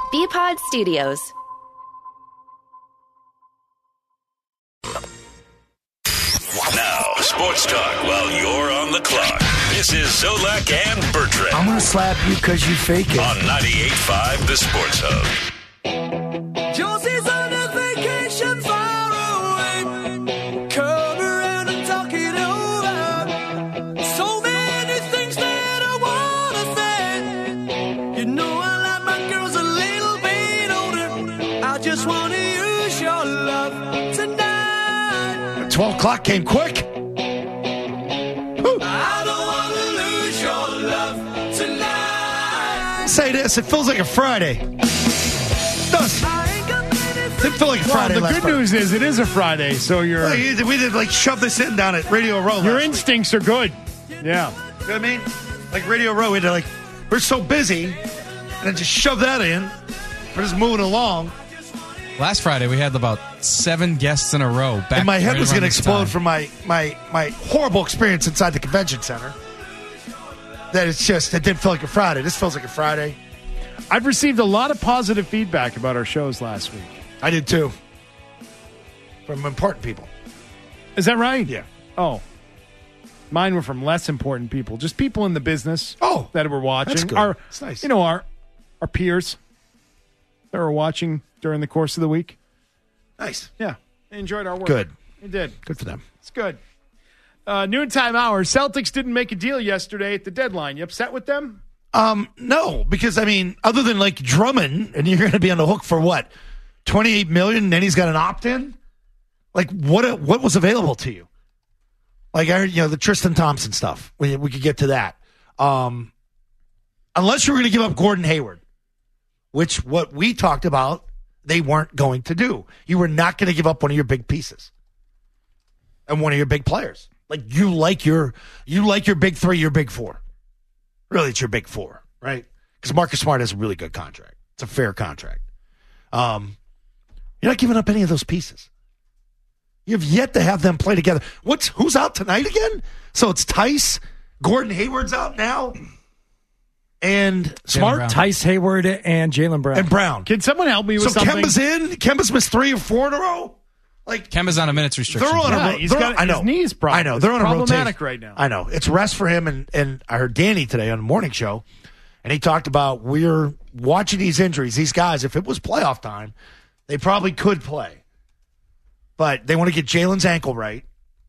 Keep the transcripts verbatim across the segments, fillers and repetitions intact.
B-Pod Studios. Now, sports talk while you're on the clock. This is Zolak and Bertrand. I'm going to slap you because you fake it. On ninety-eight point five, The Sports Hub. Josie's on a vacation far away. Come around and talk it over. So many things that I want to say. You know I like my girls a little bit older. I just want to use your love tonight. twelve o'clock came quick. Woo. I don't want to lose your love tonight. Say this, it feels like a Friday. It does. Didn't feel like a Well, Friday the last good Friday. news is it is a Friday, so your Well, you- we did like shove this in down at Radio Row. your last instincts are good. Yeah. week. You know what I mean? Like Radio Row, we had to like, we're so busy, and then just shove that in. We're just moving along. Last Friday, we had about seven guests in a row. Back And my head right was around going to this explode time. from my, my, my horrible experience inside the convention center. That it's just, it didn't feel like a Friday. This feels like a Friday. I've received a lot of positive feedback about our shows last week. I did too. From important people. Is that right? Yeah. Oh. Mine were from less important people, just people in the business Oh, that were watching. that's good. Our, That's nice. You know, our our peers that were watching during the course of the week. Nice. Yeah. They enjoyed our work. Good. They did. Good for them. It's good. Uh, noontime hour. Celtics didn't make a deal yesterday at the deadline. You upset with them? Um, no, because I mean, other than like Drummond, and you're going to be on the hook for what, twenty-eight million, and then he's got an opt-in. Like, what? What was available to you? Like, I heard, you know, the Tristan Thompson stuff. We we could get to that. Um, unless you were going to give up Gordon Hayward, which what we talked about, they weren't going to do. You were not going to give up one of your big pieces and one of your big players. Like you like your you like your big three, your big four. Really, it's your big four, right? Because Marcus Smart has a really good contract. It's a fair contract. Um, you're not giving up any of those pieces. You've yet to have them play together. What's who's out tonight again? So it's Tice, Gordon Hayward's out now, and Smart, Brown. Tice Hayward and Jaylen Brown. and Brown. Can someone help me with So something? Kemba's in. Kemba's missed three or four in a row. Like Kemba's on a minutes restriction. they're on Yeah, a. he's they're got on, I know. his knees problem. I know It's they're on a problematic rotation. right now. I know it's rest for him, and and I heard Danny today on the morning show, and he talked about we're watching these injuries. These guys, if it was playoff time, they probably could play, but they want to get Jalen's ankle right.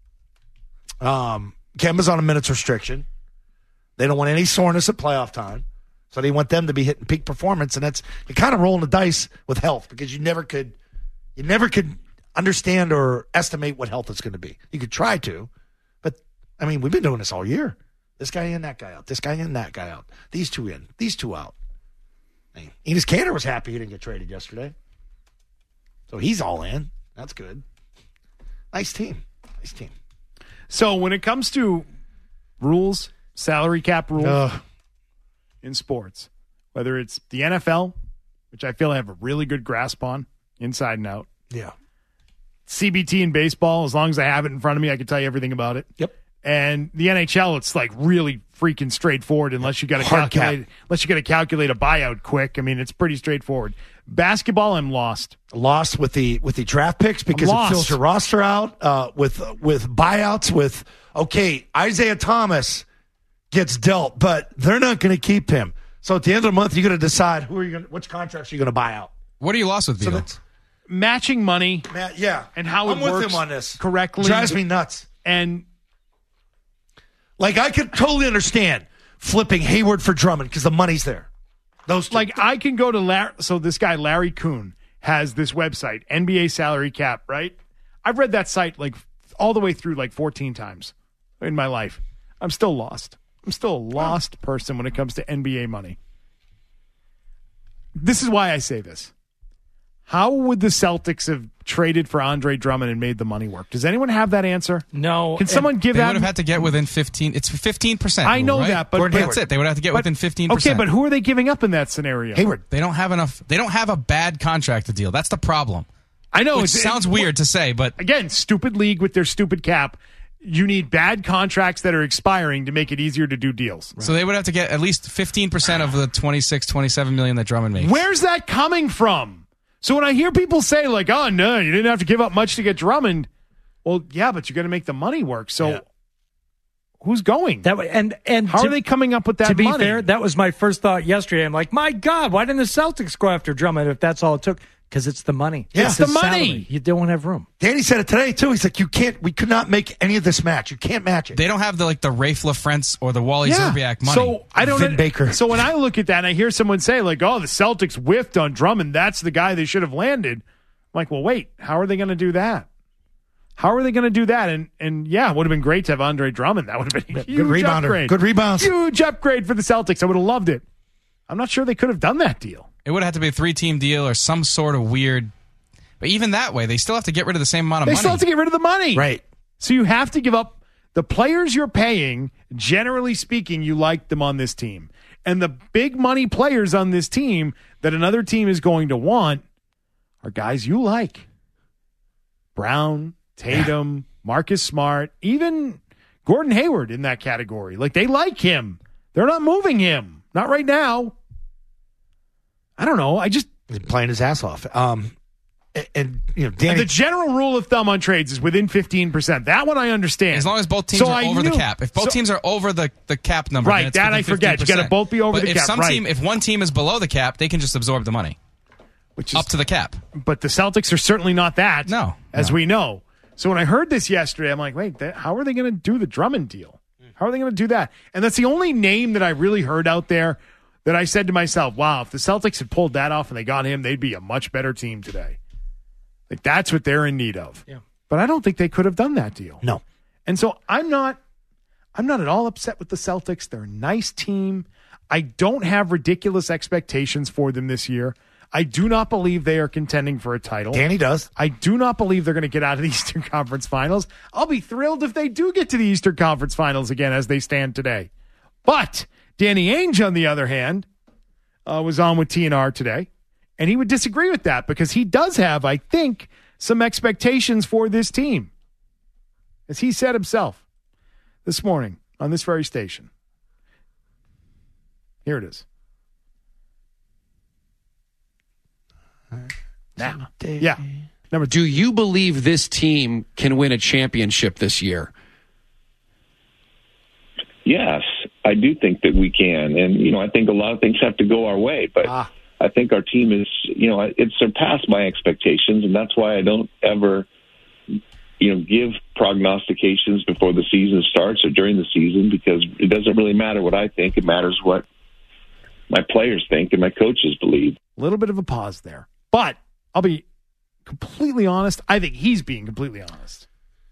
Um, Kemba's on a minutes restriction. They don't want any soreness at playoff time, so they want them to be hitting peak performance, and that's you're kind of rolling the dice with health because you never could, you never could understand or estimate what health is going to be. You could try to, but I mean, we've been doing this all year. This guy in, that guy out. This guy in, that guy out. These two in, these two out. I mean, Enos Kanter was happy he didn't get traded yesterday, so he's all in. That's good. Nice team. Nice team. So when it comes to rules, salary cap rules Ugh. in sports, whether it's the N F L, which I feel I have a really good grasp on inside and out, Yeah. C B T in baseball, as long as I have it in front of me, I can tell you everything about it. Yep. And the N H L, it's like really freaking straightforward unless you got to Hard cap. calculate unless you got to calculate a buyout quick. I mean, it's pretty straightforward. Basketball, I'm lost. Lost with the with the draft picks because it Lost. fills your roster out uh, with with buyouts. With okay, Isaiah Thomas gets dealt, but they're not going to keep him. So at the end of the month, you're going to decide who are you going, which contracts are you going to buy out. What are you lost with, So Vito? that's Matching money Matt, yeah, and how I'm it with works him on this correctly drives me nuts. and Like I could totally understand flipping Hayward for Drummond because the money's there. Those two. like I can go to Larry. So this guy Larry Kuhn has this website, N B A Salary Cap. Right? I've read that site like all the way through like fourteen times in my life. I'm still lost. I'm still a lost person when it comes to N B A money. This is why I say this. How would the Celtics have traded for Andre Drummond and made the money work? Does anyone have that answer? No. Can someone give They that? would have had to get within fifteen. It's fifteen percent. I know right? that, but, Gordon but That's it. They would have to get but- within fifteen percent. Okay, but who are they giving up in that scenario? Hayward. They don't have enough. They don't have a bad contract to deal. That's the problem. I know Which it's, sounds it- weird to say, but Again, stupid league with their stupid cap. you need bad contracts that are expiring to make it easier to do deals. So they would have to get at least fifteen percent of the twenty-six, twenty-seven million that Drummond makes. Where's that coming from? So when I hear people say, like, oh, no, you didn't have to give up much to get Drummond. Well, yeah, but you got to make the money work. So Yeah. who's going? That and and How to, are they coming up with that to be money? fair, that was my first thought yesterday. I'm like, my God, why didn't the Celtics go after Drummond if that's all it took? Because it's the money. Yeah. It's It's the salary. money. You don't have room. Danny said it today too. He's like, you can't. We could not make any of this match. You can't match it. They don't have the like the Rafe LaFrance or the Wally Zerbiak money. So I don't. Vin Baker. So when I look at that and I hear someone say like, "Oh, the Celtics whiffed on Drummond. That's the guy they should have landed." I'm like, well, wait. How are they going to do that? How are they going to do that? And and yeah, it would have been great to have Andre Drummond. That would have been a huge Good rebounder. upgrade. Good rebounds. Huge upgrade for the Celtics. I would have loved it. I'm not sure they could have done that deal. It would have to be a three-team deal or some sort of weird. But even that way, they still have to get rid of the same amount of They money. still have to get rid of the money. Right. So you have to give up the players you're paying. Generally speaking, you like them on this team. And the big money players on this team that another team is going to want are guys you like. Brown, Tatum, Marcus Smart, even Gordon Hayward in that category. Like, they like him. They're not moving him. Not right now. I don't know. I just... He's playing his ass off. Um, and, and you know, Danny. And the general rule of thumb on trades is within fifteen percent. That one I understand. As long as both teams So are I over knew- the cap. If both so- teams are over the, the cap number, Right, then it's that within I forget. You gotta fifteen percent. both be over But the if cap, Some right. team, if one team is below the cap, they can just absorb the money Which is, up to the cap. But the Celtics are certainly not that. No, As no. we know. So when I heard this yesterday, I'm like, wait, that, how are they going to do the Drummond deal? How are they going to do that? And that's the only name that I really heard out there that I said to myself, wow, if the Celtics had pulled that off and they got him, they'd be a much better team today. Like, that's what they're in need of. Yeah. But I don't think they could have done that deal. no. And so I'm not I'm not at all upset with the Celtics. They're a nice team. I don't have ridiculous expectations for them this year. I do not believe they are contending for a title. Danny does. I do not believe they're going to get out of the Eastern Conference Finals. I'll be thrilled if they do get to the Eastern Conference Finals again as they stand today. But Danny Ainge, on the other hand, uh, was on with T N R today, and he would disagree with that because he does have, I think, some expectations for this team. As he said himself this morning on this very station. Here it is. Now, yeah. Number two. Do you believe this team can win a championship this year? Yes, I do think that we can. And, you know, I think a lot of things have to go our way. But Ah. I think our team is, you know, it surpassed my expectations. And that's why I don't ever, you know, give prognostications before the season starts or during the season, because it doesn't really matter what I think. It matters what my players think and my coaches believe. A little bit of a pause there. But I'll be completely honest. I think he's being completely honest.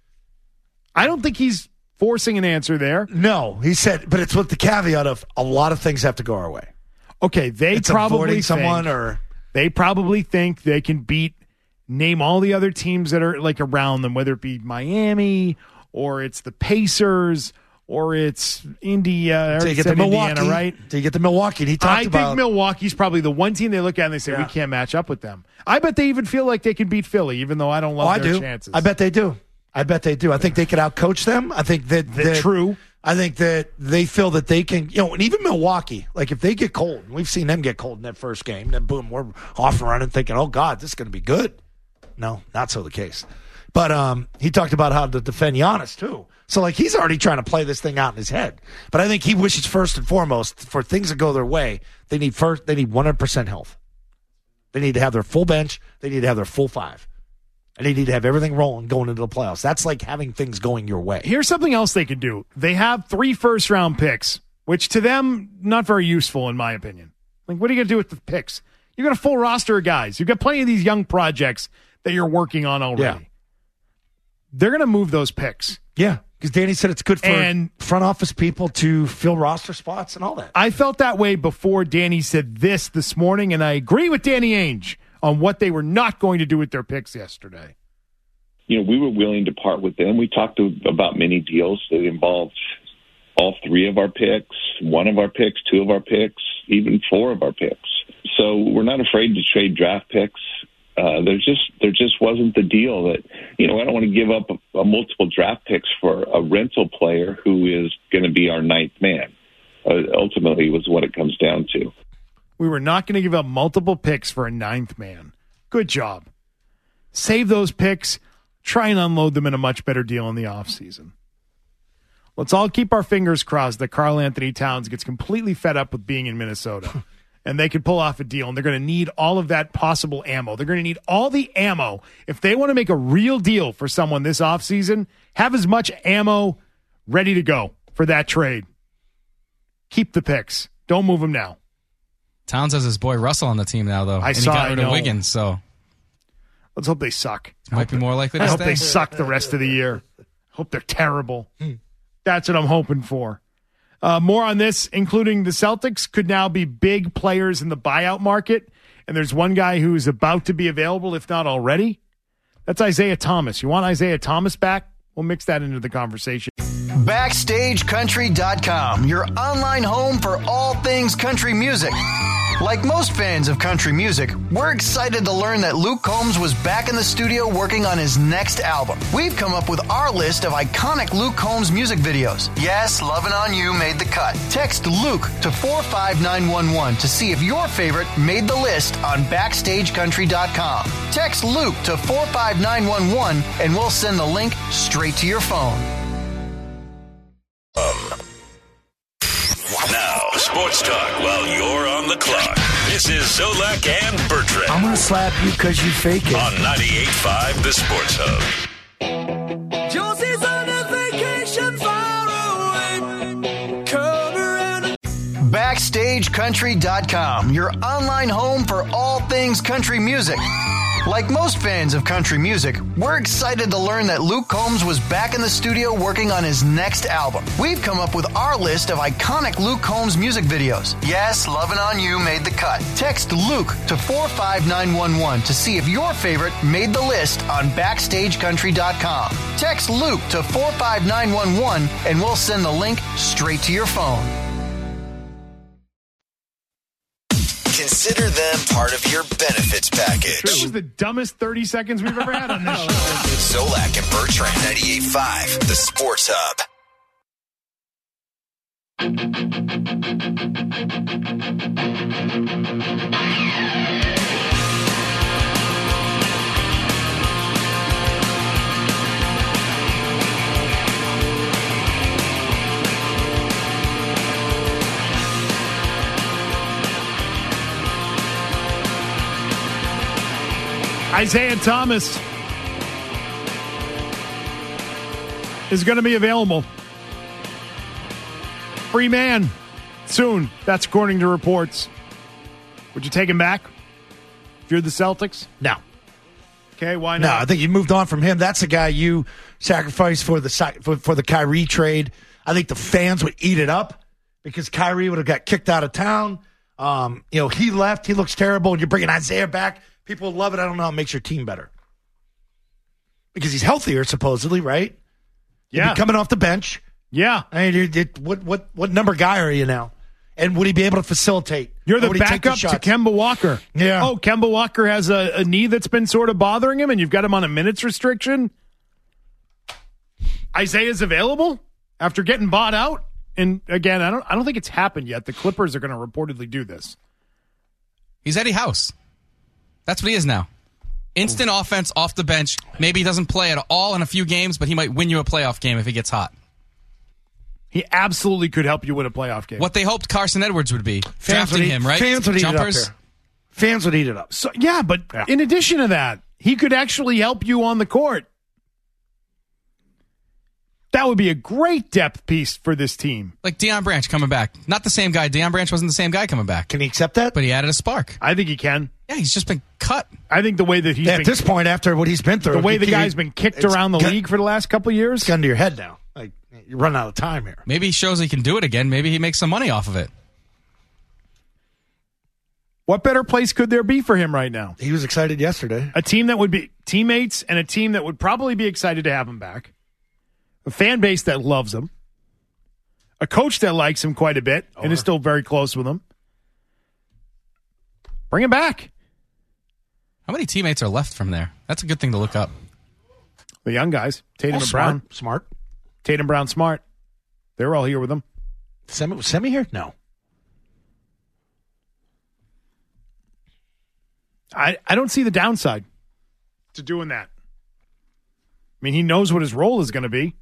I don't think he's forcing an answer there. No, he said, but it's with the caveat of a lot of things have to go our way. Okay, they It's probably avoiding think, someone or they probably think they can beat, name all the other teams that are like around them, whether it be Miami or it's the Pacers or it's India. till you get to said Milwaukee, Indiana, right? Till you get to Milwaukee. And he talked I about think Milwaukee's probably the one team they look at and they say, Yeah. we can't match up with them. I bet they even feel like they can beat Philly, even though I don't love Oh, I their do. chances. I bet they do. I bet they do. I think they could outcoach them. I think that, That- that true. I think that they feel that they can, you know, and even Milwaukee, like if they get cold, and we've seen them get cold in that first game, then boom, we're off and running thinking, oh God, this is going to be good. No, not so the case. But um, he talked about how to defend Giannis too. So like he's already trying to play this thing out in his head. But I think he wishes first and foremost for things to go their way. They need first. They need one hundred percent health. They need to have their full bench. They need to have their full five. And they need to have everything rolling going into the playoffs. That's like having things going your way. Here's something else they could do. They have three first round picks, which to them, not very useful in my opinion. Like, what are you going to do with the picks? You got a full roster of guys. You've got plenty of these young projects that you're working on already. Yeah. They're going to move those picks. Yeah, because Danny said it's good for And- front office people to fill roster spots and all that. I felt that way before Danny said this this morning, and I agree with Danny Ainge on what they were not going to do with their picks yesterday. You know, we were willing to part with them. We talked to, about many deals that involved all three of our picks, one of our picks, two of our picks, even four of our picks. So we're not afraid to trade draft picks. Uh, there just there just wasn't the deal that, you know, I don't want to give up a, a multiple draft picks for a rental player who is going to be our ninth man. Uh, ultimately, was what it comes down to. We were not going to give up multiple picks for a ninth man. Good job. Save those picks. Try and unload them in a much better deal in the offseason. Let's all keep our fingers crossed that Karl Anthony Towns gets completely fed up with being in Minnesota. And they could pull off a deal, and they're going to need all of that possible ammo. They're going to need all the ammo. If they want to make a real deal for someone this offseason, have as much ammo ready to go for that trade. Keep the picks. Don't move them now. Towns has his boy Russell on the team now, though. I and saw, he got rid I of know. Wiggins, so Let's hope they suck. might be more likely to I hope stay. they suck the rest of the year. Hope they're terrible. That's what I'm hoping for. Uh, more on this, including the Celtics could now be big players in the buyout market. And there's one guy who's about to be available, if not already. That's Isaiah Thomas. You want Isaiah Thomas back? We'll mix that into the conversation. Backstage Country dot com, your online home for all things country music. Like most fans of country music, we're excited to learn that Luke Combs was back in the studio working on his next album. We've come up with our list of iconic Luke Combs music videos. Yes, Lovin' On You made the cut. Text Luke to four five nine one one to see if your favorite made the list on Backstage Country dot com. Text Luke to four five nine one one and we'll send the link straight to your phone. Now, sports talk while you're on the clock. This is Zolak and Bertrand. I'm going to slap you because you fake it. On ninety-eight point five, The Sports Hub. Josie's on a vacation far away. Come around and Backstage Country dot com, your online home for all things country music. Like most fans of country music, we're excited to learn that Luke Combs was back in the studio working on his next album. We've come up with our list of iconic Luke Combs music videos. Yes, Lovin' On You made the cut. Text Luke to four five nine one one to see if your favorite made the list on Backstage Country dot com. Text Luke to four five nine one one and we'll send the link straight to your phone. Consider them part of your benefits package. This was the dumbest thirty seconds we've ever had on this show. Zolak and Bertrand, ninety-eight point five, The Sports Hub. Isaiah Thomas is going to be available. Free man soon. That's according to reports. Would you take him back if you're the Celtics? No. Okay, why No, not? I think you moved on from him. That's the guy you sacrificed for the si- for, for the Kyrie trade. I think the fans would eat it up because Kyrie would have got kicked out of town. Um, you know, he left. He looks terrible. And you're bringing Isaiah back. People love it. I don't know how it makes your team better. Because he's healthier, supposedly, right? Yeah. He'd be coming off the bench. Yeah. I mean, it, it, what, what, what number guy are you now? And would he be able to facilitate? You're the Or would he take backup to shots? Kemba Walker. Yeah. Oh, Kemba Walker has a, a knee that's been sort of bothering him, and you've got him on a minutes restriction. Isaiah's available after getting bought out. And again, I don't I don't think it's happened yet. The Clippers are going to reportedly do this. He's Eddie House. That's what he is now. Instant offense off the bench. Maybe he doesn't play at all in a few games, but he might win you a playoff game if he gets hot. He absolutely could help you win a playoff game. What they hoped Carson Edwards would be. Fans drafting would eat, him, right? Fans would eat Jumpers. it up there. Fans would eat it up. So, yeah, but Yeah. in addition to that, he could actually help you on the court. That would be a great depth piece for this team. Like Deion Branch coming back. Not the same guy. Deion Branch wasn't the same guy coming back. Can he accept that? But he added a spark. I think he can. Yeah, he's just been cut. I think the way that he's Yeah, been, at this point, after what he's been through, the way the you- guy's been kicked it's around the gun- league for the last couple of years. It's gun to your head now. Like, you're running out of time here. Maybe he shows he can do it again. Maybe he makes some money off of it. What better place could there be for him right now? He was excited yesterday. A team that would be teammates and a team that would probably be excited to have him back. A fan base that loves him. A coach that likes him quite a bit and is still very close with him. Bring him back. How many teammates are left from there? That's a good thing to look up. The young guys, Tatum Oh, and smart. Brown. Smart. Tatum, Brown, Smart. They're all here with him. Semi, was Semi here? No. I, I don't see the downside to doing that. I mean, he knows what his role is going to be.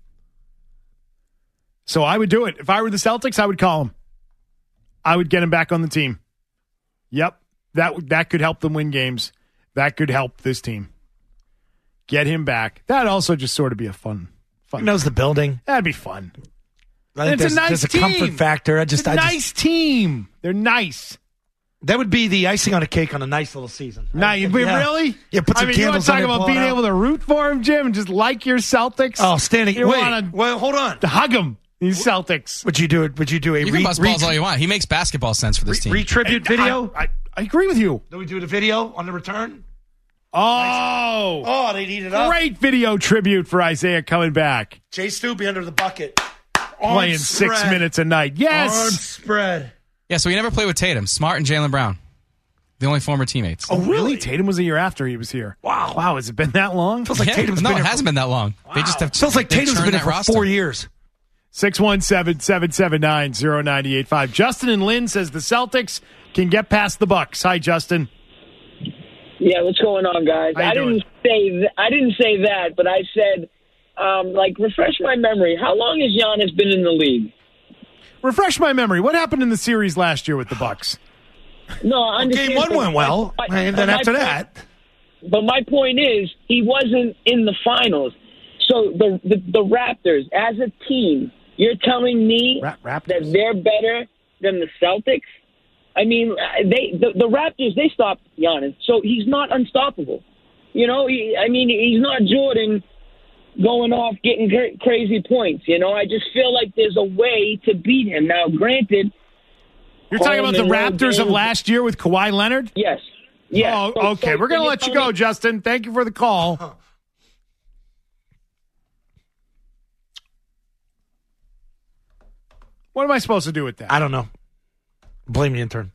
So I would do it. If I were the Celtics, I would call him. I would get him back on the team. Yep. That that could help them win games. That could help this team. Get him back. That'd also just sort of be a fun fun. He knows the building. That'd be fun. I think It's there's, a nice there's a team. comfort factor. I just, It's a I nice just, team. They're nice. that would be the icing on a cake on a nice little season. Now, you really? Yeah, put I some mean, you want candles to on talk it, about blow it being out. able to root for him, Jim, and just like your Celtics? Oh, standing. You wait. want Well, hold on. to hug him, these Celtics. Would you do it? Would you do a You re, can bust re, balls all you want. He makes basketball sense for this team. retribute video? I, I, I agree with you. Do we do the video on the return? Oh, Oh, they'd eat it up. great video tribute for Isaiah coming back. Jay Stubbe under the bucket. Arm Playing six spread. minutes a night. Arm Yes. spread. Yeah, so he never played with Tatum. Smart and Jaylen Brown. The only former teammates. Oh, really? Tatum was a year after he was here. Wow. Wow, has it been that long? Feels like Yeah, Tatum's no, been it here hasn't for, been that long. They just have. Feels like they've Tatum's churned been here that for roster. four years. six one seven, seven seven nine, zero nine eight five. Justin and Lynn says the Celtics can get past the Bucks. Hi, Justin. Yeah, what's going on, guys? How you I doing? didn't say th- I didn't say that, but I said, um, like, refresh my memory. How long has Giannis been in the league? Refresh my memory. What happened in the series last year with the Bucks? No, I understand. Game one but went well, my- and but then my after point- that, But my point is, he wasn't in the finals. So the the, the Raptors, as a team, you're telling me Ra- Raptors. that they're better than the Celtics? I mean, they the, the Raptors, they stopped Giannis, so he's not unstoppable. You know, he, I mean, he's not Jordan going off getting cra- crazy points. You know, I just feel like there's a way to beat him. Now, granted, You're talking about the Home and road Raptors of games- last year with Kawhi Leonard? yes, yes. Oh, So- okay. so We're going to you're let you telling go, me- Justin. Thank you for the call. What am I supposed to do with that? I don't know. Blame the intern.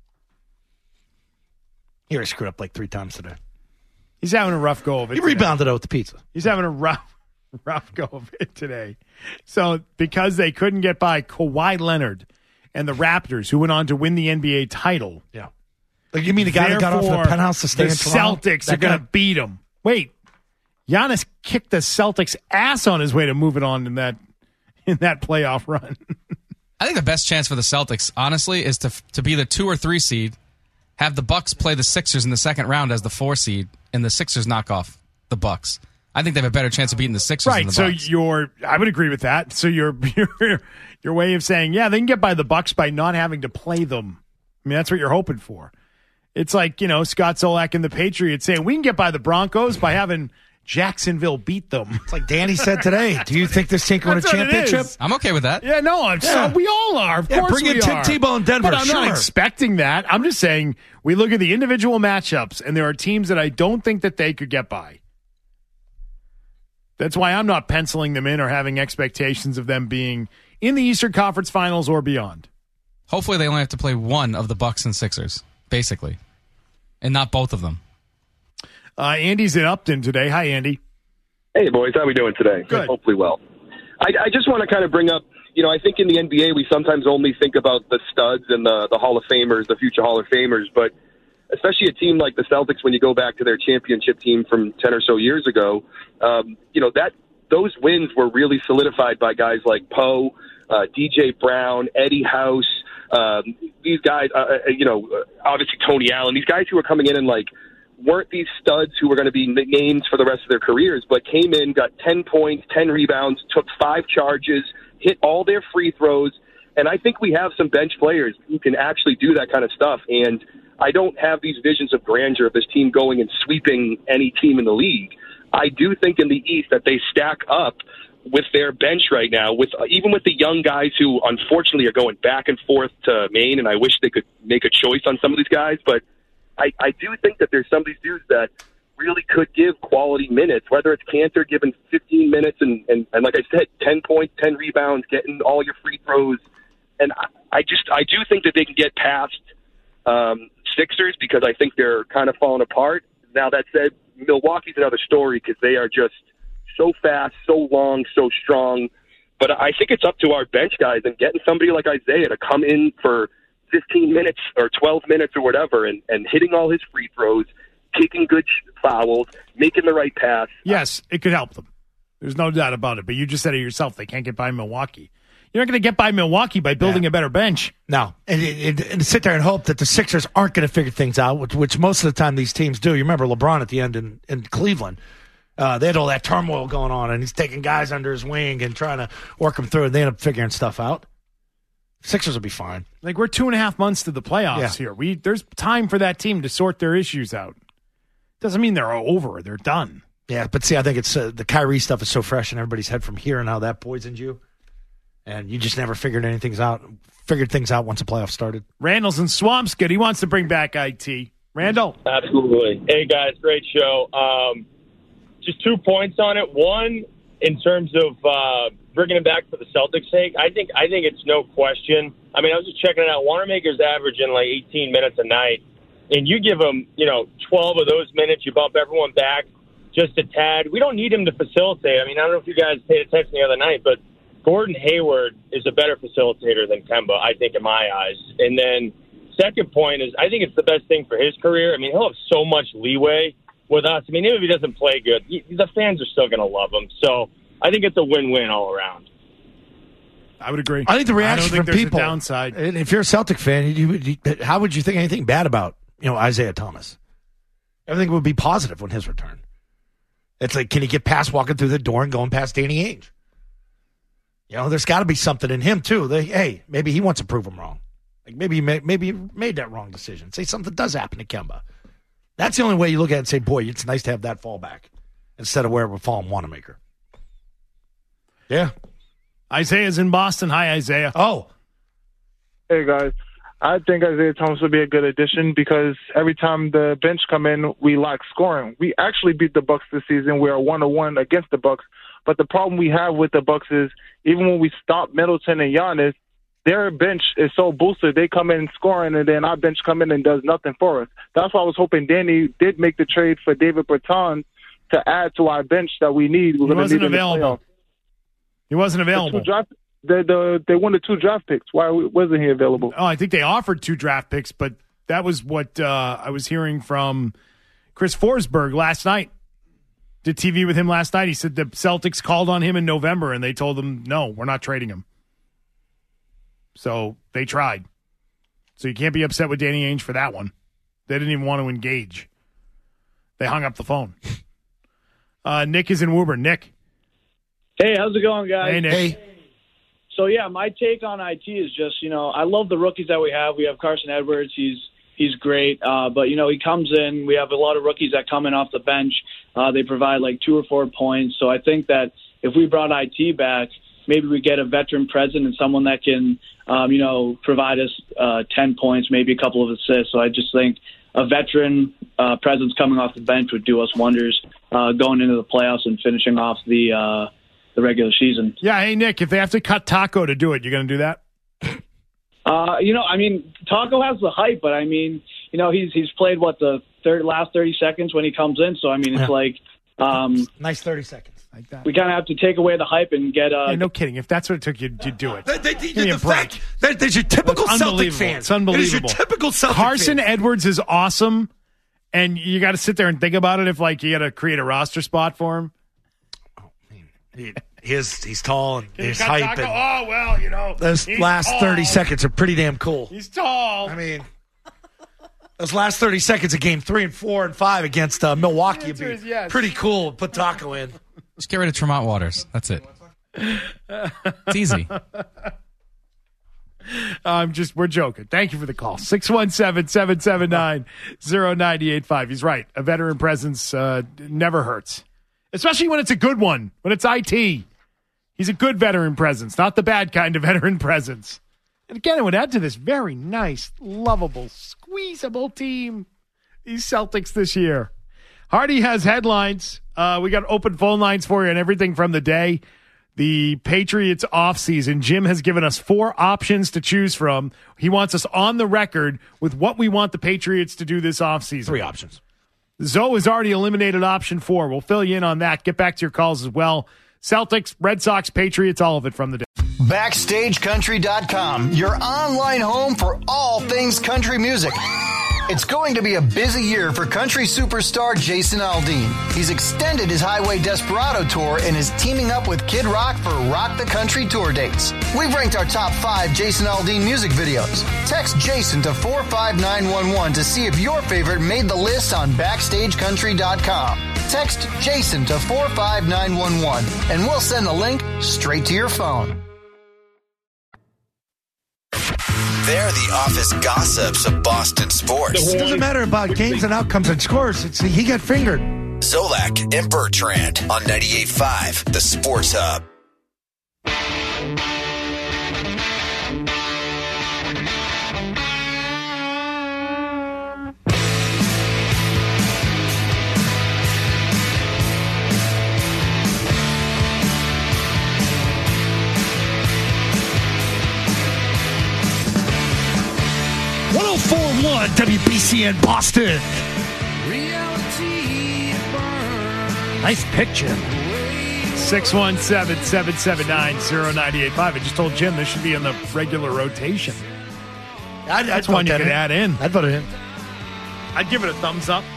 He already screwed up like three times today. He's having a rough go of it. He today. rebounded out with the pizza. He's having a rough, rough go of it today. So because they couldn't get by Kawhi Leonard and the Raptors, who went on to win the N B A title, Yeah. Like you mean the guy that got off therefore, the penthouse to stay the in Toronto? Celtics That are going guy? to beat them. Wait, Giannis kicked the Celtics' ass on his way to moving on in that in that playoff run. I think the best chance for the Celtics, honestly, is to to be the two or three seed, have the Bucks play the Sixers in the second round as the four seed, and the Sixers knock off the Bucks. I think they have a better chance of beating the Sixers than Right. the So Bucks. your, I would agree with that. So your your your way of saying, yeah, they can get by the Bucks by not having to play them. I mean, that's what you're hoping for. It's like, you know, Scott Zolak and the Patriots saying we can get by the Broncos by having Jacksonville beat them. It's like Danny said today. Do you think this team can win a That's what it championship? is. I'm okay with that. Yeah, no, I'm Yeah. so we all are. Of Yeah, course bring in we Tim are. Tebow in Denver, But I'm not sure. expecting that. I'm just saying we look at the individual matchups, and there are teams that I don't think that they could get by. That's why I'm not penciling them in or having expectations of them being in the Eastern Conference Finals or beyond. Hopefully, they only have to play one of the Bucks and Sixers, basically, and not both of them. Uh, Andy's in Upton today. Hi, Andy. Hey, boys. How we doing today? Good. Hopefully well. I, I just want to kind of bring up, you know, I think in the N B A we sometimes only think about the studs and the, the Hall of Famers, the future Hall of Famers, but especially a team like the Celtics, when you go back to their championship team from ten or so years ago, um, you know, that those wins were really solidified by guys like Poe, uh, D J Brown, Eddie House, um, these guys, uh, you know, obviously Tony Allen, these guys who were coming in and like, weren't these studs who were going to be names for the rest of their careers, but came in, got ten points, ten rebounds, took five charges, hit all their free throws. And I think we have some bench players who can actually do that kind of stuff. And I don't have these visions of grandeur of this team going and sweeping any team in the league. I do think in the East that they stack up with their bench right now, with even with the young guys who unfortunately are going back and forth to Maine, and I wish they could make a choice on some of these guys, but I, I do think that there's some of these dudes that really could give quality minutes, whether it's Cantor giving fifteen minutes and, and, and like I said, ten points, ten rebounds, getting all your free throws. And I, I just I do think that they can get past um, Sixers because I think they're kind of falling apart. Now, that said, Milwaukee's another story because they are just so fast, so long, so strong. But I think it's up to our bench guys and getting somebody like Isaiah to come in for fifteen minutes or twelve minutes or whatever and, and hitting all his free throws, taking good fouls, making the right pass. Yes, it could help them. There's no doubt about it. But you just said it yourself. They can't get by Milwaukee. You're not going to get by Milwaukee by building yeah. a better bench. No. And, and, and sit there and hope that the Sixers aren't going to figure things out, which, which most of the time these teams do. You remember LeBron at the end in, in Cleveland. Uh, they had all that turmoil going on, and he's taking guys under his wing and trying to work them through, and they end up figuring stuff out. Sixers will be fine. Like, we're two and a half months to the playoffs yeah. here. We There's time for that team to sort their issues out. Doesn't mean they're over. They're done. Yeah, but see, I think it's uh, the Kyrie stuff is so fresh in everybody's head from here and how that poisoned you. And you just never figured anything out, figured things out once the playoffs started. Randall's in Swampscott. He wants to bring back I T. Randall? Absolutely. Hey, guys, great show. Um, just two points on it. One, in terms of uh, bringing him back for the Celtics' sake, I think I think it's no question. I mean, I was just checking it out. Wanamaker's averaging like eighteen minutes a night, and you give him, you know, twelve of those minutes, you bump everyone back just a tad. We don't need him to facilitate. I mean, I don't know if you guys paid attention the other night, but Gordon Hayward is a better facilitator than Kemba, I think, in my eyes. And then second point is I think it's the best thing for his career. I mean, he'll have so much leeway with us. I mean, even if he doesn't play good, the fans are still going to love him. So I think it's a win-win all around. I would agree. I think the reaction from people. A downside. And if you're a Celtic fan, you, you, how would you think anything bad about you know Isaiah Thomas? Everything would be positive when his return. It's like, can he get past walking through the door and going past Danny Ainge? You know, there's got to be something in him too. They, hey, maybe he wants to prove him wrong. Like maybe he made, maybe he made that wrong decision. Say something does happen to Kemba. That's the only way you look at it and say, boy, it's nice to have that fallback instead of where it would fall in Wanamaker. Yeah. Isaiah's in Boston. Hi, Isaiah. Oh. Hey, guys. I think Isaiah Thomas would be a good addition because every time the bench come in, we lack scoring. We actually beat the Bucks this season. We are one to one against the Bucks. But the problem we have with the Bucks is even when we stop Middleton and Giannis, their bench is so boosted. They come in scoring, and then our bench come in and does nothing for us. That's why I was hoping Danny did make the trade for David Bertans to add to our bench that we need. We're he wasn't need available. He wasn't available. The draft, the, the, they won the two draft picks. Why wasn't he available? Oh, I think they offered two draft picks, but that was what uh, I was hearing from Chris Forsberg last night. Did T V with him last night. He said the Celtics called on him in November, and they told him, no, we're not trading him. So they tried. So you can't be upset with Danny Ainge for that one. They didn't even want to engage. They hung up the phone. Uh, Nick is in Woburn. Nick. Hey, how's it going, guys? Hey, Nick. Hey. So, yeah, my take on I T is just, you know, I love the rookies that we have. We have Carson Edwards. He's he's great. Uh, but, you know, he comes in. We have a lot of rookies that come in off the bench. Uh, they provide like two or four points. So I think that if we brought I T back, maybe we get a veteran presence and someone that can, um, you know, provide us uh, ten points, maybe a couple of assists. So I just think a veteran uh, presence coming off the bench would do us wonders uh, going into the playoffs and finishing off the uh, the regular season. Yeah, hey, Nick, if they have to cut Taco to do it, you going to do that? Uh, you know, I mean, Taco has the hype, but I mean, you know, he's he's played, what, the third, last thirty seconds when he comes in. So, I mean, it's yeah. like... Um, nice thirty seconds. Like that. We kind of have to take away the hype and get... Uh, yeah, no kidding. If that's what it took, you'd, you'd do it. The, the, the, the, the fact that there's your typical That's Celtic fan. It's unbelievable. It is your typical Celtic Carson fan. Edwards is awesome, and you got to sit there and think about it if, like, you got to create a roster spot for him. Oh, man. He, he is, he's tall and his hype. And oh, well, you know. Those last tall. thirty seconds are pretty damn cool. He's tall. I mean... Those last thirty seconds of game three and four and five against uh, Milwaukee would be is yes. pretty cool. Put Taco in. Just get rid of Tremont Waters. That's it. It's easy. I'm just, we're joking. Thank you for the call. six one seven, seven seven nine, zero nine eight five. He's right. A veteran presence uh, never hurts, especially when it's a good one, when it's I T. He's a good veteran presence, not the bad kind of veteran presence. And again, it would add to this very nice, lovable, squeezable team, these Celtics this year. Hardy has headlines. Uh, we got open phone lines for you and everything from the day. The Patriots offseason. Jim has given us four options to choose from. He wants us on the record with what we want the Patriots to do this offseason. Three options. Zoe has already eliminated option four. We'll fill you in on that. Get back to your calls as well. Celtics, Red Sox, Patriots, all of it from the day. Backstage Country dot com, your online home for all things country music. It's going to be a busy year for country superstar Jason Aldean. He's extended his Highway Desperado tour and is teaming up with Kid Rock for Rock the Country tour dates. We've ranked our top five Jason Aldean music videos. Text Jason to four five nine one one to see if your favorite made the list on Backstage Country dot com. Text Jason to four five nine one one and we'll send the link straight to your phone. They're the office gossips of Boston sports. It doesn't matter about games and outcomes and scores. It's, he got fingered. Zolak and Bertrand on ninety-eight point five, the Sports Hub. one oh four point one W B C N Boston. Nice picture. six one seven, seven seven nine, oh nine eight five. I just told Jim this should be in the regular rotation. I'd, That's I'd one you that could in. add in. I'd vote it in. I'd give it a thumbs up.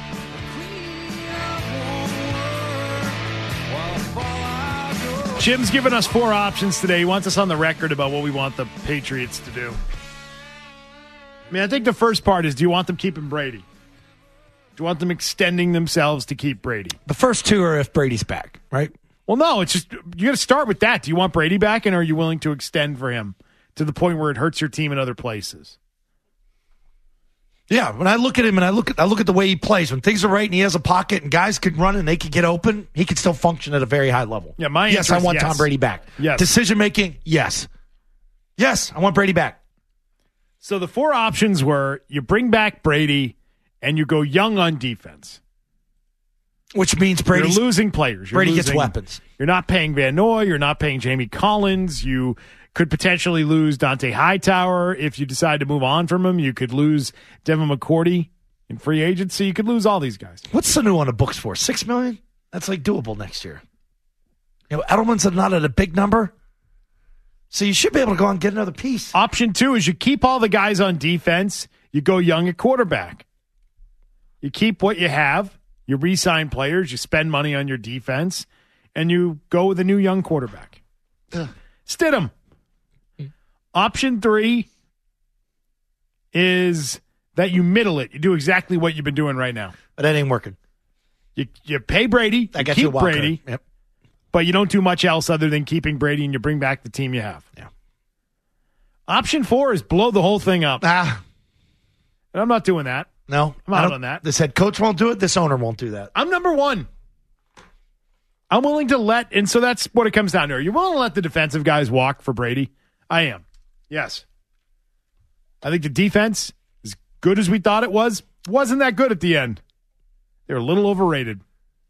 Jim's given us four options today. He wants us on the record about what we want the Patriots to do. I mean, I think the first part is, do you want them keeping Brady? Do you want them extending themselves to keep Brady? The first two are if Brady's back, right? Well, no, it's just, you got to start with that. Do you want Brady back, and are you willing to extend for him to the point where it hurts your team in other places? Yeah, when I look at him and I look at I look at the way he plays, when things are right and he has a pocket and guys can run and they can get open, he can still function at a very high level. Yeah, my yes, answer I is want yes. Tom Brady back. Yes. Decision making, yes. Yes, I want Brady back. So the four options were you bring back Brady and you go young on defense. Which means Brady's, you're losing players. You're Brady losing, gets weapons. You're not paying Van Noy. You're not paying Jamie Collins. You could potentially lose Dante Hightower if you decide to move on from him. You could lose Devin McCourty in free agency. You could lose all these guys. What's Sanu on the books for? Six million? That's like doable next year. You know, Edelman's not at a big number. So you should be able to go out and get another piece. Option two is you keep all the guys on defense. You go young at quarterback. You keep what you have. You re-sign players. You spend money on your defense. And you go with a new young quarterback. Ugh. Stidham. Option three is that you middle it. You do exactly what you've been doing right now. But that ain't working. You you pay Brady. I You got keep you, Walker. Brady. Yep. But you don't do much else other than keeping Brady, and you bring back the team you have. Yeah. Option four is blow the whole thing up. Ah. And I'm not doing that. No. I'm out on that. This head coach won't do it. This owner won't do that. I'm number one. I'm willing to let, and so that's what it comes down to. Are you willing to let the defensive guys walk for Brady? I am. Yes. I think the defense, as good as we thought it was, wasn't that good at the end. They were a little overrated.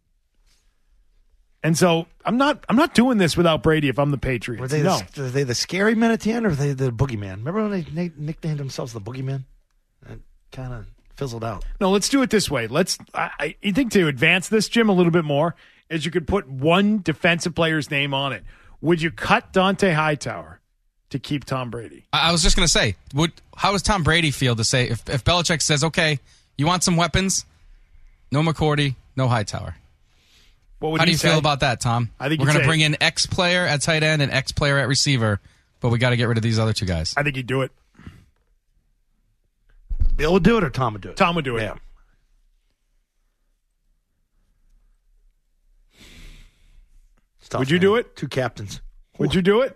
And so I'm not I'm not doing this without Brady if I'm the Patriots. Were they, no. the, were they the scary men at the end or were they the boogeyman? Remember when they na- nicknamed themselves the boogeyman? It kind of fizzled out. No, let's do it this way. Let's. I, I think to advance this, Jim, a little bit more, is you could put one defensive player's name on it. Would you cut Dante Hightower to keep Tom Brady? I I was just going to say, would how does Tom Brady feel to say, if, if Belichick says, okay, you want some weapons? No McCourty, no Hightower. What would How do he you say? feel about that, Tom? I think we're he'd going to say- bring in X player at tight end and X player at receiver, but we got to get rid of these other two guys. I think he'd do it. Bill would do it or Tom would do it? Tom would do it. Yeah. Tough, Would you man. do it? Two captains. Would you do it?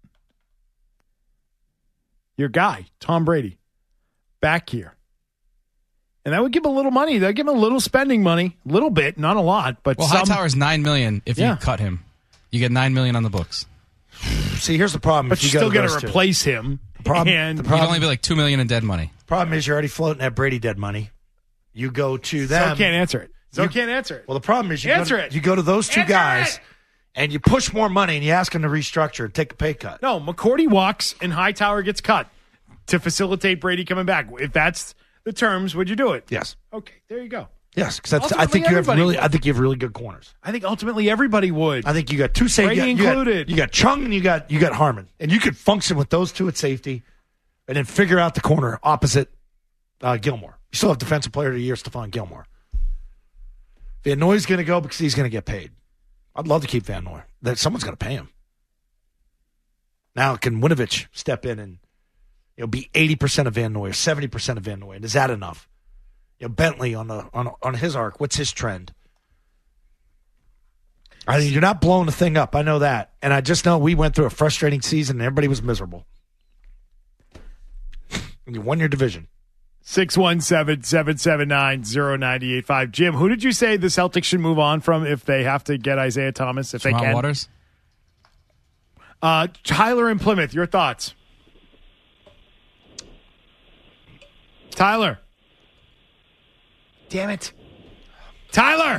Your guy, Tom Brady, back here. And that would give him a little money. That would give him a little spending money. A little bit, not a lot. But Well, some, Hightower's nine million dollars if Yeah. you cut him. You get nine million dollars on the books. See, here's the problem. But if you you still got got to replace him. problem- and the You'd problem- only be like two million dollars in dead money. Problem is you're already floating that Brady dead money. You go to so them. can't answer it. So You- can't answer it. Well, the problem is you Answer go to, it. you go to those two Answer guys it. and you push more money and you ask them to restructure and take a pay cut. No, McCourty walks and Hightower gets cut to facilitate Brady coming back. If that's the terms, would you do it? Yes. Okay, there you go. Yes, because I Ultimately, think you have everybody really, would. I think you have really good corners. I think ultimately everybody would. I think you got two safety, Brady you got, included. You got Chung and you got you got Harmon, and you could function with those two at safety, and then figure out the corner opposite uh, Gilmore. You still have Defensive Player of the Year, Stephon Gilmore. Van Noy's going to go because he's going to get paid. I'd love to keep Van Noy. That someone's going to pay him. Now can Winovich step in and you know be eighty percent of Van Noy or seventy percent of Van Noy? And is that enough? You know, Bentley on the on on his arc. What's his trend? I mean, you're not blowing the thing up. I know that, and I just know we went through a frustrating season, and everybody was miserable. And you won your division. six one seven, seven seven nine, zero nine eight five. Jim, who did you say the Celtics should move on from if they have to get Isaiah Thomas? If Jamal they can, Waters. Uh, Tyler in Plymouth. Your thoughts, Tyler? Damn it. Tyler!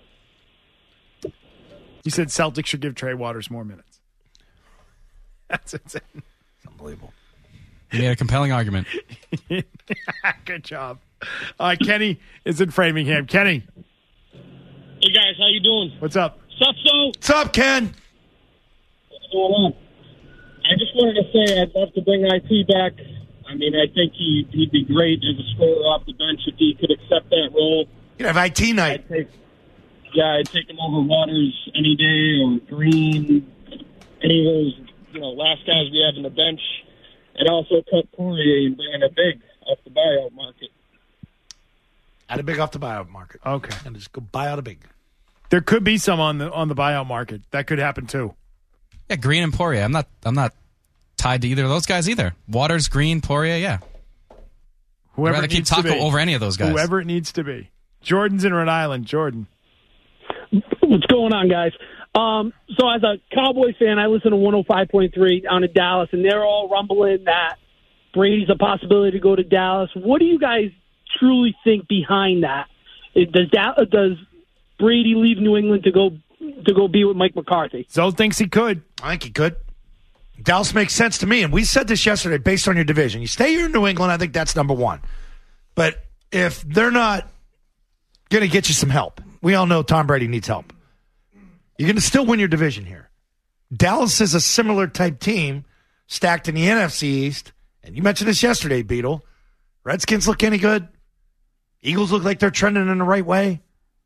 You said Celtics should give Trey Waters more minutes. That's insane. It's unbelievable. You made a compelling argument. Good job. Uh, Kenny is in Framingham. Kenny. Hey, guys. How you doing? What's up? What's up, so? What's up, Ken? What's going on? I just wanted to say I'd love to bring I T back. I mean, I think he, he'd be great as a scorer off the bench if he could accept that role. You have I T night. I'd take, yeah, I'd take him over Waters any day, or Green, any of those, you know, last guys we have in the bench, and also cut Poirier and bring in a big off the buyout market. Add a big off the buyout market. Okay. And just go buy out a big. There could be some on the on the buyout market. That could happen too. Yeah, Green and Poirier. I'm not. I'm not tied to either of those guys either. Waters, Green, Poirier. Yeah. Whoever I'd rather it keep needs to Taco be. over any of those guys. Whoever it needs to be. Jordan's in Rhode Island. Jordan. What's going on, guys? Um, so as a Cowboys fan, I listen to one oh five point three down in Dallas, and they're all rumbling that Brady's a possibility to go to Dallas. What do you guys truly think behind that? Does da- does Brady leave New England to go to go be with Mike McCarthy? Zoe thinks he could. I think he could. Dallas makes sense to me, and we said this yesterday based on your division. You stay here in New England, I think that's number one. But if they're not going to get you some help, we all know Tom Brady needs help. You're going to still win your division here. Dallas is a similar type team stacked in the N F C East, and you mentioned this yesterday, Beetle. Redskins look any good? Eagles look like they're trending in the right way.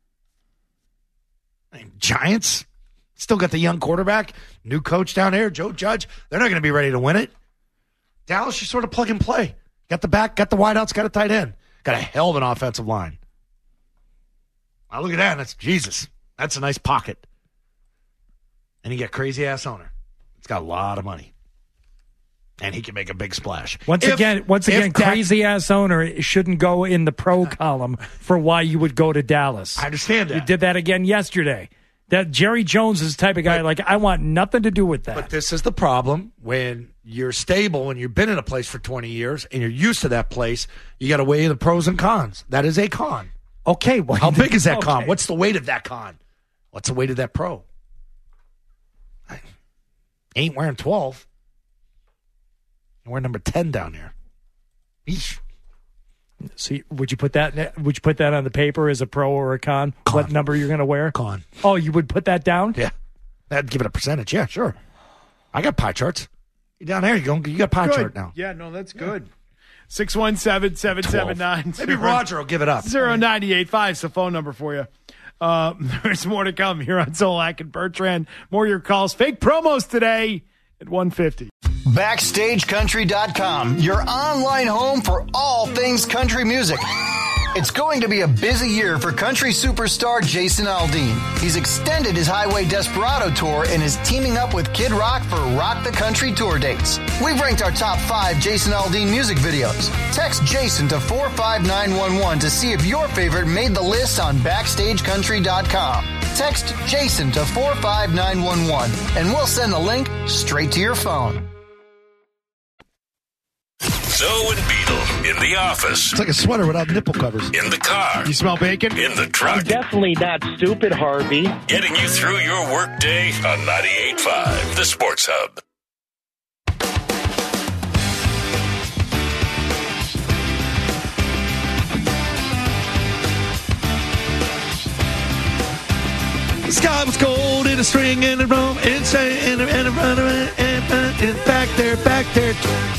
And Giants still got the young quarterback, new coach down there, Joe Judge. They're not going to be ready to win it. Dallas, you sort of plug and play. Got the back, got the wideouts, got a tight end. Got a hell of an offensive line. Now look at that. That's Jesus. That's a nice pocket. And you got crazy ass owner. It's got a lot of money. And he can make a big splash. Once If- again, once if again, Dak- crazy ass owner shouldn't go in the pro column for why you would go to Dallas. I understand that. You did that again yesterday. That Jerry Jones is the type of guy like I want nothing to do with that. But this is the problem when you're stable and you've been in a place for twenty years and you're used to that place. You got to weigh the pros and cons. That is a con. Okay, well, how big is that okay. con? What's the weight of that con? What's the weight of that pro? I ain't wearing twelve. I'm wearing number ten down there. Eesh. See, would you put that? Would you put that on the paper as a pro or a con? con. What number you're going to wear? Con. Oh, you would put that down? Yeah, that'd give it a percentage. Yeah, sure. I got pie charts. You down there? You go. You got a pie Good. chart now. Yeah, no, that's good. Six one seven seven seven nine. Maybe Roger will give it up. Zero ninety eight five is the phone number for you. Uh, there's more to come here on Zolak and Bertrand. More of your calls. Fake promos today at one fifty. Backstage Country dot com, your online home for all things country music. It's going to be a busy year for country superstar Jason Aldean. He's extended his Highway Desperado tour and is teaming up with Kid Rock for Rock the Country tour dates. We've ranked our top five Jason Aldean music videos. Text Jason to four five nine one one to see if your favorite made the list on Backstage Country dot com. Text Jason to four five nine one one and we'll send the link straight to your phone. Zoe and Beetle in the office. It's like a sweater without nipple covers. In the car. You smell bacon? In the truck. Definitely not stupid, Harvey. Getting you through your workday on ninety-eight point five, The Sports Hub. The sky was gold in a string and a room. It's a and a and a and a and a back there, back there.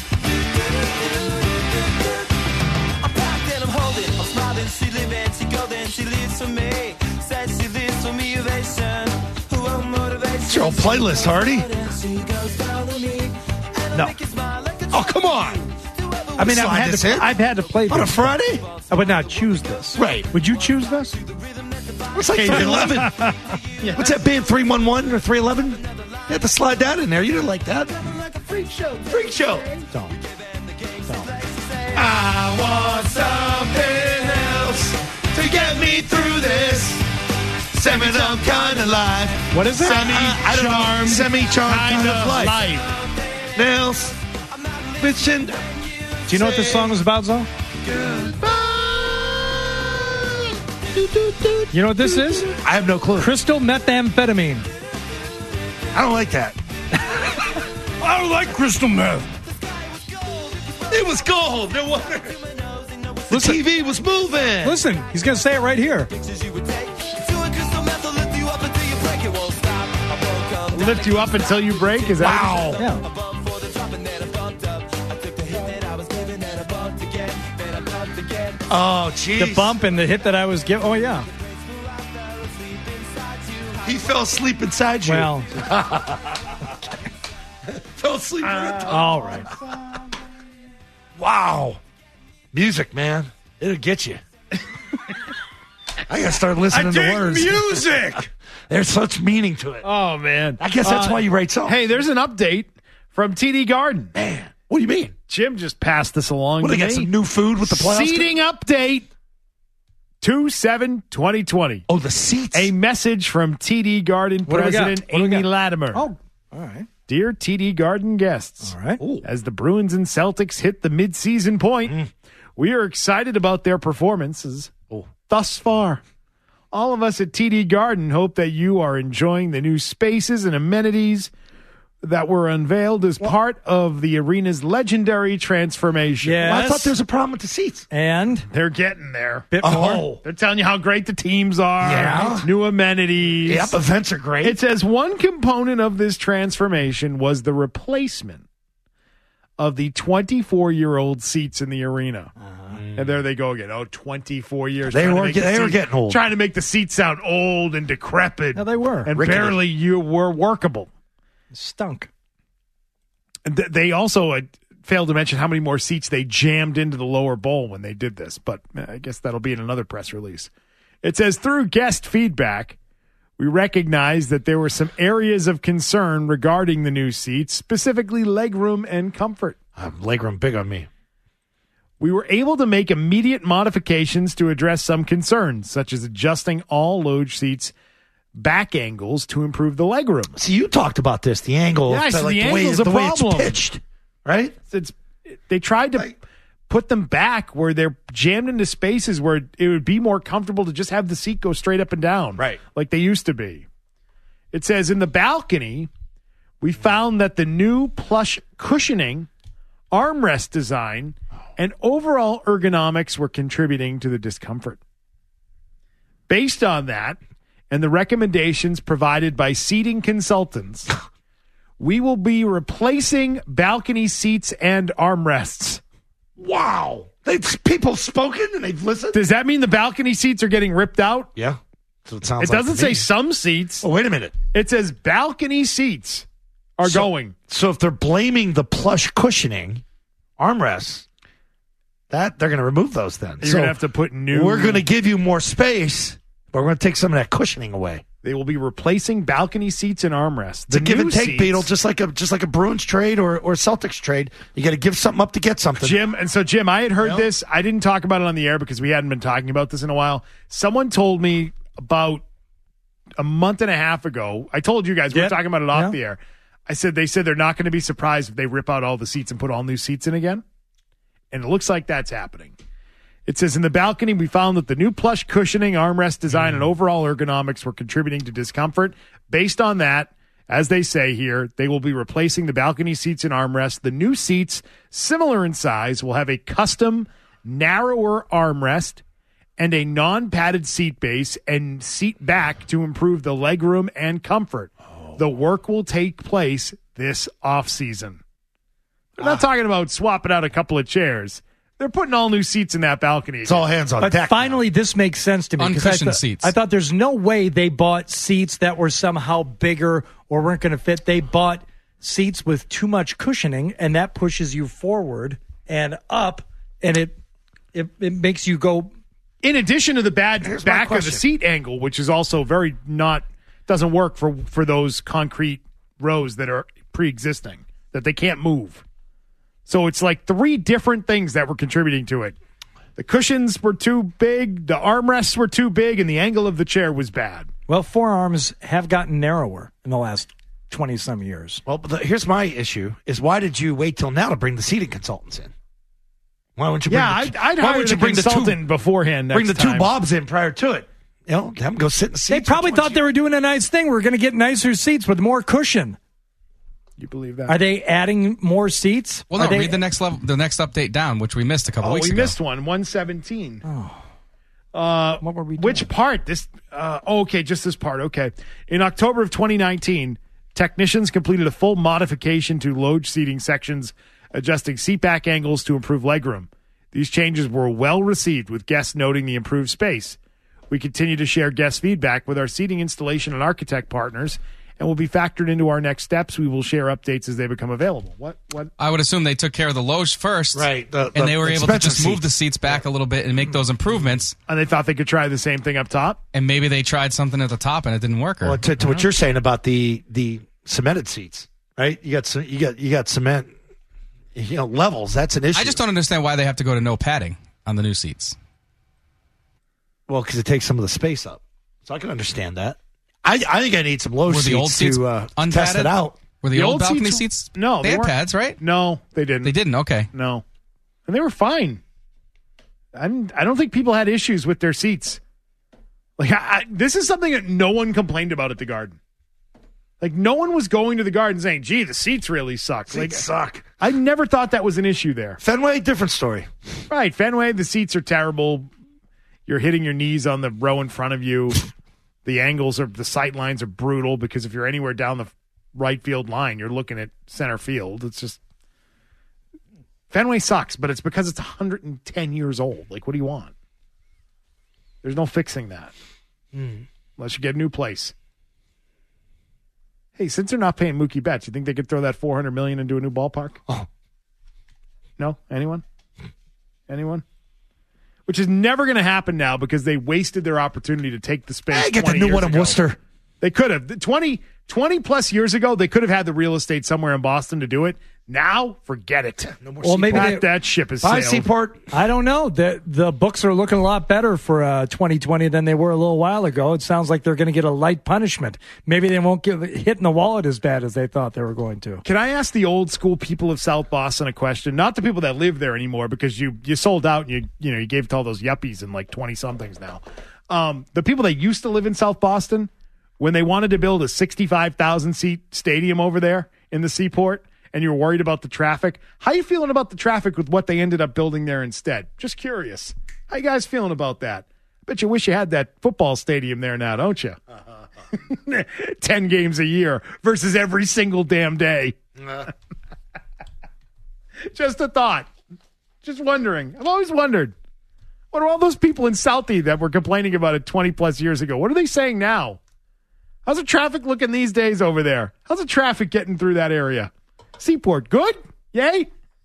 I'm packed and I'm holding. I'm smiling. She living. She golden. She lives for me. Said she lives for me. Ovation. Who will motivate? It's your old playlist, Hardy. No. Oh, come on. I mean, I've Slide had, this to, in? I've had to play On a this. Friday? I would not choose this. Right. Would you choose this? It's like three eleven. What's that band, three one one or three eleven? You had to slide that in there. You didn't like that. Freak show. Freak show. Don't. Don't. I want something else to get me through this. Semi-dumb kind of life. What is it? Semi-charmed. Semi-charmed kind, kind of of life. life. Nails. Bitchin'. Do you know what this song is about, Zo? You know what this is? I have no clue. Crystal methamphetamine. I don't like that. I don't like crystal meth. It was gold. No wonder. The Listen. T V was moving. Listen, he's going to say it right here. Lift you up until you break? Is that Wow. Yeah. Oh, jeez. The bump and the hit that I was giving. Oh, yeah. He fell asleep inside you. Well, fell asleep. uh, all right. Wow. Music, man. It'll get you. I got to start listening I to dig words. music. There's such meaning to it. Oh, man. I guess that's Uh, why you write songs. Hey, there's an update from T D Garden. Man, what do you mean? Jim just passed this along What, to they got me. some new food with the playoffs? Seating update two seven twenty twenty. Oh, the seats. A message from T D Garden What do we got? President What do we Amy got? Latimer. Oh, all right. Dear T D Garden guests, All right. as the Bruins and Celtics hit the midseason point, Mm. we are excited about their performances thus far. All of us at T D Garden hope that you are enjoying the new spaces and amenities that were unveiled as part of the arena's legendary transformation. Yes. Well, I thought there was a problem with the seats. And They're getting there. bit Oh. more. They're telling you how great the teams are. Yeah. New amenities. Yep, events are great. It says one component of this transformation was the replacement of the twenty-four-year-old seats in the arena. And there they go again. Oh, twenty-four years. They trying to were make get- the they were seat- getting old. Trying to make the seats sound old and decrepit. Yeah, they were. And Rickety. barely you were workable. Stunk. And th- they also uh, failed to mention how many more seats they jammed into the lower bowl when they did this, but uh, I guess that'll be in another press release. It says, through guest feedback, we recognize that there were some areas of concern regarding the new seats, specifically legroom and comfort. Uh, legroom big on me. We were able to make immediate modifications to address some concerns, such as adjusting all loge seats back angles to improve the legroom. See, you talked about this, the angle. Yeah, so like the way, angle's a the way it's problem. pitched, right? It's they tried to put them back where they're jammed into spaces where it would be more comfortable to just have the seat go straight up and down, Right. like they used to be. It says in the balcony, we found that the new plush cushioning, armrest design, and overall ergonomics were contributing to the discomfort. Based on that, and the recommendations provided by seating consultants, we will be replacing balcony seats and armrests. Wow. They've people spoken and they've listened? Does that mean the balcony seats are getting ripped out? Yeah. That's what it sounds It like doesn't to say me. some seats. Oh, wait a minute. It says balcony seats are So- going. So if they're blaming the plush cushioning, armrests, that they're going to remove those then. You're so going to have to put new... We're going to give you more space, but we're going to take some of that cushioning away. They will be replacing balcony seats and armrests. It's a The give and new take, seats- Beetle, just like a just like a Bruins trade or, or Celtics trade. You got to give something up to get something. Jim, and so Jim, I had heard Yeah. this. I didn't talk about it on the air because we hadn't been talking about this in a while. Someone told me about a month and a half ago. I told you guys we Yeah. were talking about it off Yeah. the air. I said they said they're not going to be surprised if they rip out all the seats and put all new seats in again. And it looks like that's happening. It says in the balcony, we found that the new plush cushioning, armrest design, and overall ergonomics were contributing to discomfort. Based on that, as they say here, they will be replacing the balcony seats and armrests. The new seats, similar in size, will have a custom, narrower armrest and a non-padded seat base and seat back to improve the legroom and comfort. Oh. The work will take place this offseason. They're not ah. talking about swapping out a couple of chairs. They're putting all new seats in that balcony. It's all hands on but deck. Finally, now. This makes sense to me. Uncushioned I th- seats. I thought there's no way they bought seats that were somehow bigger or weren't going to fit. They bought seats with too much cushioning, and that pushes you forward and up, and it it, it makes you go. In addition to the bad Here's back of the seat angle, which is also very not doesn't work for for those concrete rows that are pre-existing that they can't move. So it's like three different things that were contributing to it. The cushions were too big, the armrests were too big, and the angle of the chair was bad. Well, forearms have gotten narrower in the last twenty-some years. Well, but the, here's my issue, is why did you wait till now to bring the seating consultants in? Why wouldn't you bring yeah, the, I'd, I'd why hire would you the bring consultant the two, beforehand next Bring the time. two Bobs in prior to it. You know, have them go sit in the seats. They probably thought they were doing a nice thing. We're going to get nicer seats with more cushion. You believe that? Are they adding more seats? Well, no. Are they, read the next level, the next update down, which we missed a couple oh, weeks we ago. missed one. One seventeen. Oh. Uh, what were we doing? Which part? This. Uh, oh, okay, just this part. Okay. In October of twenty nineteen, technicians completed a full modification to load seating sections, adjusting seat back angles to improve legroom. These changes were well received, with guests noting the improved space. We continue to share guest feedback with our seating installation and architect partners, and will be factored into our next steps. We will share updates as they become available. What? What? I would assume they took care of the lows first, right? The, and the they were able to just seats. move the seats back a little bit and make those improvements. And they thought they could try the same thing up top. And maybe they tried something at the top and it didn't work. Or, well, to, to what you're saying about the the cemented seats, right? You got you got you got cement, you know, levels. That's an issue. I just don't understand why they have to go to no padding on the new seats. Well, because it takes some of the space up, so I can understand that. I, I think I need some low Were seats the old seats to uh, unpadded? test it out. Were the, The old, old balcony seats- seats? No, they, they had weren't. pads, right? No, they didn't. They didn't. Okay. No, and they were fine. I didn't, I don't think people had issues with their seats. Like I, I, this is something that no one complained about at the Garden. Like no one was going to the Garden saying, "Gee, the seats really suck." Seats like suck. I never thought that was an issue there. Fenway, different story. Right, Fenway, the seats are terrible. You're hitting your knees on the row in front of you. The angles are, the sight lines are brutal because if you're anywhere down the right field line, you're looking at center field. It's just, Fenway sucks, but it's because it's one hundred ten years old. Like, what do you want? There's no fixing that. Mm. Unless you get a new place. Hey, since they're not paying Mookie Betts, you think they could throw that four hundred million dollars into a new ballpark? Oh. No? Anyone? Anyone? Which is never going to happen now because they wasted their opportunity to take the space. Hey, get the new one in Worcester. They could have. twenty, twenty plus years ago, they could have had the real estate somewhere in Boston to do it. Now, forget it. No more Well, maybe that, they- that ship is Bye, sailed. Seaport. I don't know. The the books are looking a lot better for uh, twenty twenty than they were a little while ago. It sounds like they're going to get a light punishment. Maybe they won't get hit in the wallet as bad as they thought they were going to. Can I ask the old school people of South Boston a question? Not the people that live there anymore, because you you sold out and you you know you gave to all those yuppies and like twenty somethings now. Um, the people that used to live in South Boston, when they wanted to build a sixty-five thousand seat stadium over there in the Seaport, and you're worried about the traffic, how you feeling about the traffic with what they ended up building there instead? Just curious. How you guys feeling about that? I bet you wish you had that football stadium there now, don't you? Ten games a year versus every single damn day. Just a thought. Just wondering. I've always wondered. What are all those people in Southie that were complaining about it twenty plus years ago? What are they saying now? How's the traffic looking these days over there? How's the traffic getting through that area? Seaport, good? Yay?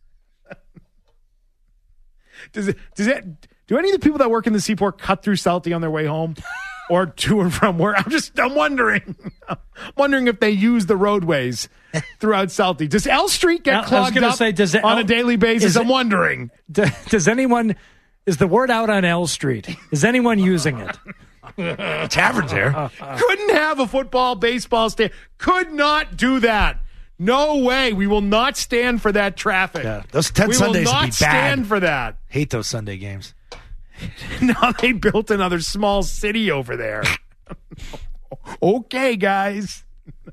Does it, does it, do any of the people that work in the Seaport cut through Southie on their way home or to and from work? I'm just, I'm wondering. I'm wondering if they use the roadways throughout Southie. Does L Street get I was clogged gonna up say, does it- on a daily basis? is it- I'm wondering. D- Does anyone, is the word out on L Street? Is anyone using it? Taverns there. Couldn't have a football, baseball stand. Could not do that. No way. We will not stand for that traffic. Yeah, those ten we Sundays will would not be bad. stand for that. Hate those Sunday games. Now they built another small city over there. Okay, guys.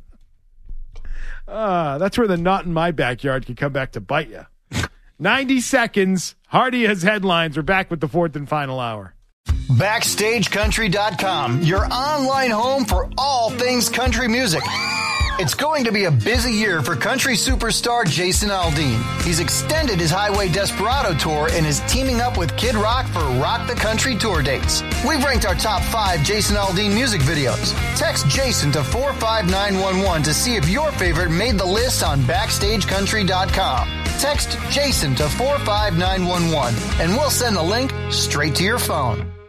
Uh, that's where the not in my backyard can come back to bite you. ninety seconds. Hardy has headlines. We're back with the fourth and final hour. Backstage Country dot com, your online home for all things country music. It's going to be a busy year for country superstar Jason Aldean. He's extended his Highway Desperado tour and is teaming up with Kid Rock for Rock the Country tour dates. We've ranked our top five Jason Aldean music videos. Text Jason to four five nine one one to see if your favorite made the list on Backstage Country dot com. Text Jason to four five nine one one and we'll send the link straight to your phone.